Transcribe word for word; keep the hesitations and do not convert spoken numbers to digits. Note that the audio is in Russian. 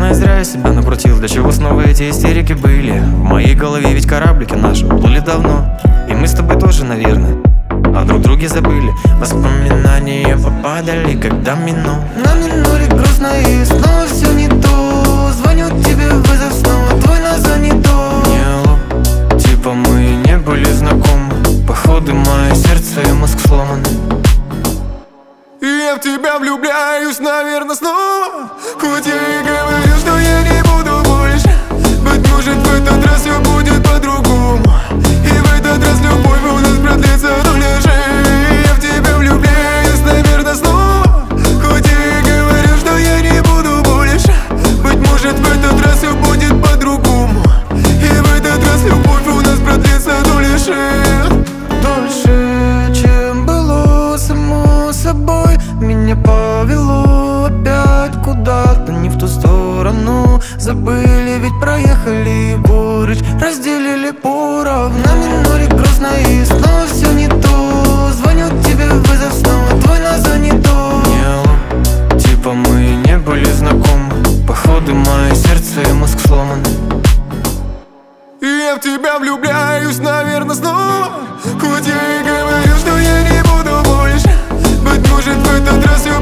Наверное, зря я себя накрутил. Для чего снова эти истерики были? В моей голове ведь кораблики наши уплыли давно. И мы с тобой тоже, наверное, о друг друге забыли. Воспоминания попадали, когда минул. На миноре грустно и снова все не то. Звоню тебе в вызов, снова твой на занято. Не алло, типа мы не были знакомы. Походу мое сердце и мозг сломаны. И я в тебя влюбляюсь, наверное, снова. Хоть я и говорю, что я не буду больше. Быть может, в этот раз все будет по-другому. И в этот раз любовь у нас продлится доля жизни. Я в тебя влюбляюсь, наверное, снова. Хоть я и говорю, что я не буду больше. Быть может, в этот раз все будет по-другому. И в этот раз любовь у нас продлится доля жизни. Дольше, чем было само собой. Меня повело опять куда-то не в ту сторону. Забыли, ведь проехали горечь, разделили поровну. На миноре грустно и снова все не то. Звоню тебе в вызов, снова твой на занято. Не алло, типа мы не были знакомы. Походу мое сердце и мозг сломаны. И я в тебя влюбляюсь, наверное, снова. Хоть я и говорю, что я не буду больше. Быть может, в этот раз все